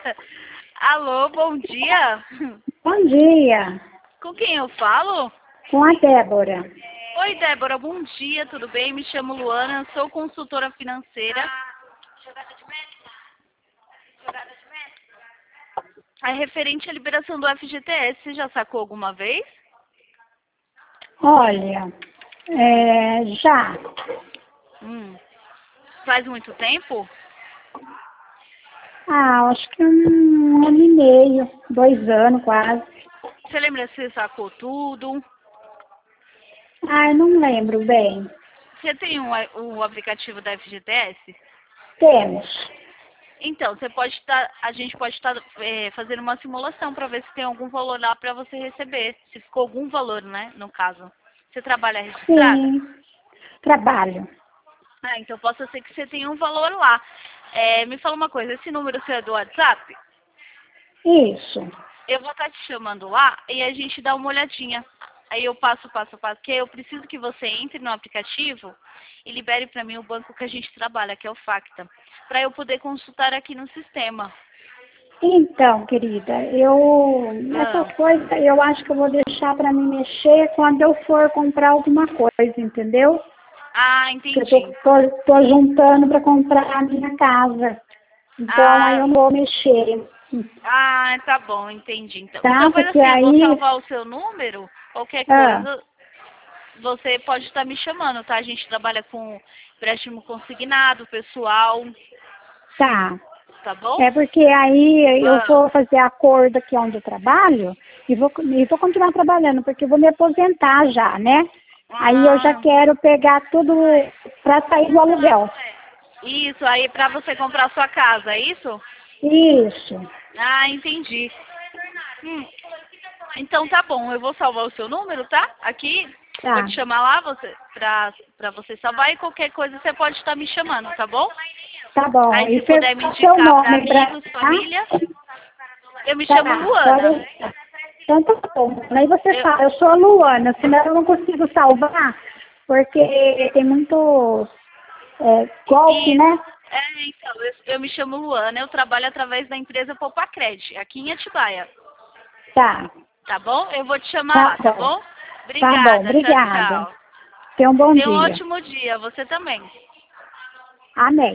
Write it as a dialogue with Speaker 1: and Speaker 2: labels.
Speaker 1: Alô, bom dia.
Speaker 2: Bom dia,
Speaker 1: Com quem eu falo?
Speaker 2: com a Débora.
Speaker 1: Oi, Débora, bom dia, tudo bem? Me chamo Luana, sou consultora financeira. É referente à liberação do FGTS, você já sacou alguma vez?
Speaker 2: Olha, já
Speaker 1: Faz muito tempo?
Speaker 2: acho que 1 ano e meio, 2 anos quase.
Speaker 1: Você lembra se você sacou tudo?
Speaker 2: Eu não lembro bem.
Speaker 1: Você tem o aplicativo da FGTS?
Speaker 2: Temos.
Speaker 1: Então, a gente pode estar fazendo uma simulação para ver se tem algum valor lá para você receber. Se ficou algum valor, né, no caso. Você trabalha registrada?
Speaker 2: Sim, trabalho.
Speaker 1: Então possa ser que você tenha um valor lá. Me fala uma coisa, esse número seu é do WhatsApp?
Speaker 2: Isso.
Speaker 1: Eu vou estar te chamando lá e a gente dá uma olhadinha. Aí eu passo, porque eu preciso que você entre no aplicativo e libere para mim o banco que a gente trabalha, que é o Facta, para eu poder consultar aqui no sistema.
Speaker 2: Então, querida, essas
Speaker 1: Ah,
Speaker 2: coisas eu acho que eu vou deixar para me mexer quando eu for comprar alguma coisa, entendeu? Que eu
Speaker 1: entendi.
Speaker 2: tô juntando para comprar a minha casa. Então, aí
Speaker 1: Ah,
Speaker 2: eu não vou mexer.
Speaker 1: tá bom, entendi. Então
Speaker 2: Tá?
Speaker 1: faz
Speaker 2: Porque
Speaker 1: assim, eu vou
Speaker 2: aí...
Speaker 1: salvar o seu número, qualquer
Speaker 2: Ah,
Speaker 1: coisa, você pode estar me chamando, tá? A gente trabalha com empréstimo consignado, pessoal,
Speaker 2: tá.
Speaker 1: tá bom?
Speaker 2: É porque aí eu
Speaker 1: Ah,
Speaker 2: vou fazer acordo aqui onde eu trabalho e vou continuar trabalhando, porque eu vou me aposentar já, né? Aí eu já
Speaker 1: ah,
Speaker 2: quero pegar tudo para sair do aluguel.
Speaker 1: isso, aí pra você comprar sua casa, é isso?
Speaker 2: Isso.
Speaker 1: Entendi. Então tá bom, eu vou salvar o seu número, tá? Aqui, vou
Speaker 2: Tá.
Speaker 1: te chamar lá pra você salvar e qualquer coisa você pode estar me chamando, tá bom?
Speaker 2: Tá bom.
Speaker 1: Aí se
Speaker 2: E
Speaker 1: puder me
Speaker 2: perguntar seu
Speaker 1: indicar para
Speaker 2: nome pra...
Speaker 1: amigos,
Speaker 2: Tá?
Speaker 1: família, eu me chamo
Speaker 2: Tá. Pode
Speaker 1: Luana.
Speaker 2: deixar. Então tá bom. Aí você
Speaker 1: Eu,
Speaker 2: fala, eu sou a Luana, senão eu não consigo salvar, porque tem muito golpe,
Speaker 1: isso.
Speaker 2: né?
Speaker 1: Então, eu me chamo Luana, eu trabalho através da empresa Popacred, aqui em Atibaia.
Speaker 2: Tá.
Speaker 1: Tá bom? Eu vou te chamar
Speaker 2: Tá
Speaker 1: lá, tá
Speaker 2: bom.
Speaker 1: bom?
Speaker 2: Tá bom.
Speaker 1: Obrigada, tchau,
Speaker 2: Obrigada.
Speaker 1: tchau.
Speaker 2: Tenha um bom
Speaker 1: Tenha um
Speaker 2: dia.
Speaker 1: ótimo dia, você também.
Speaker 2: Amém.